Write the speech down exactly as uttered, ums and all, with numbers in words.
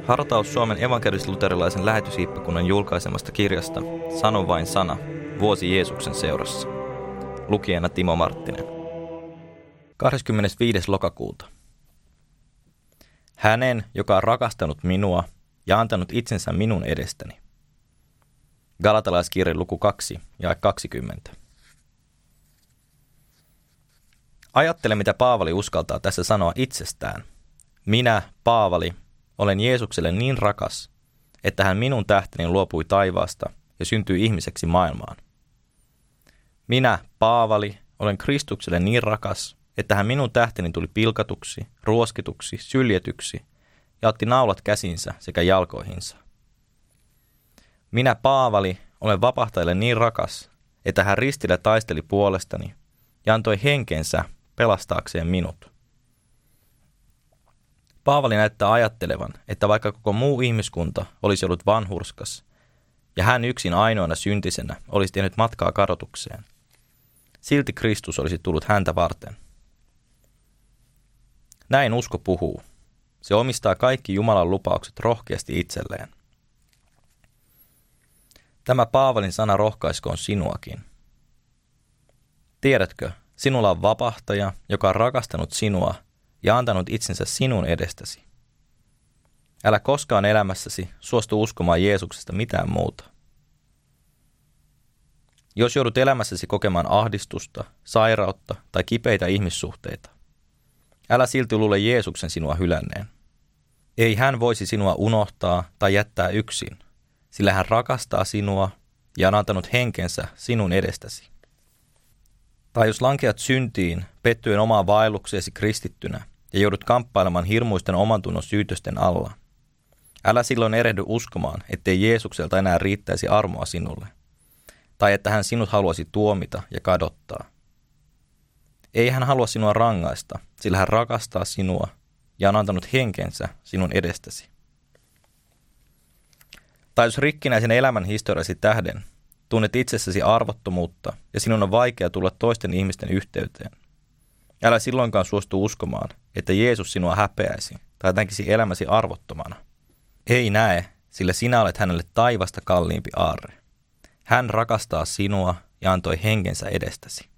Hartaus Suomen evankelis-luterilaisen lähetyshiippakunnan julkaisemasta kirjasta Sano vain sana, vuosi Jeesuksen seurassa. Lukijana Timo Marttinen. kahdeskymmenesviides lokakuuta. Hänen, joka on rakastanut minua ja antanut itsensä minun edestäni. Galatalaiskirje luku kaksi ja kaksikymmentä. Ajattele, mitä Paavali uskaltaa tässä sanoa itsestään. Minä, Paavali, olen Jeesukselle niin rakas, että hän minun tähteni luopui taivaasta ja syntyi ihmiseksi maailmaan. Minä, Paavali, olen Kristukselle niin rakas, että hän minun tähteni tuli pilkatuksi, ruoskituksi, syljetyksi ja otti naulat käsinsä sekä jalkoihinsa. Minä, Paavali, olen vapahtajalle niin rakas, että hän ristillä taisteli puolestani ja antoi henkensä pelastaakseen minut. Paavali näyttää ajattelevan, että vaikka koko muu ihmiskunta olisi ollut vanhurskas ja hän yksin ainoana syntisenä olisi tehnyt matkaa kadotukseen, silti Kristus olisi tullut häntä varten. Näin usko puhuu. Se omistaa kaikki Jumalan lupaukset rohkeasti itselleen. Tämä Paavalin sana rohkaiskoon sinuakin. Tiedätkö, sinulla on vapahtaja, joka on rakastanut sinua ja antanut itsensä sinun edestäsi. Älä koskaan elämässäsi suostu uskomaan Jeesuksesta mitään muuta. Jos joudut elämässäsi kokemaan ahdistusta, sairautta tai kipeitä ihmissuhteita, älä silti luule Jeesuksen sinua hylänneen. Ei hän voisi sinua unohtaa tai jättää yksin, sillä hän rakastaa sinua ja on antanut henkensä sinun edestäsi. Tai jos lankeat syntiin, pettyen omaan vaellukseesi kristittynä ja joudut kamppailemaan hirmuisten omantunnon syytösten alla, älä silloin erehdy uskomaan, ettei Jeesukselta enää riittäisi armoa sinulle, tai että hän sinut haluaisi tuomita ja kadottaa. Ei hän halua sinua rangaista, sillä hän rakastaa sinua ja on antanut henkensä sinun edestäsi. Tai jos rikkinäisen elämän historiasi tähden tunnet itsessäsi arvottomuutta ja sinun on vaikea tulla toisten ihmisten yhteyteen, älä silloinkaan suostu uskomaan, että Jeesus sinua häpeäisi tai näkisi elämäsi arvottomana. Ei näe, sillä sinä olet hänelle taivasta kalliimpi aarre. Hän rakastaa sinua ja antoi henkensä edestäsi.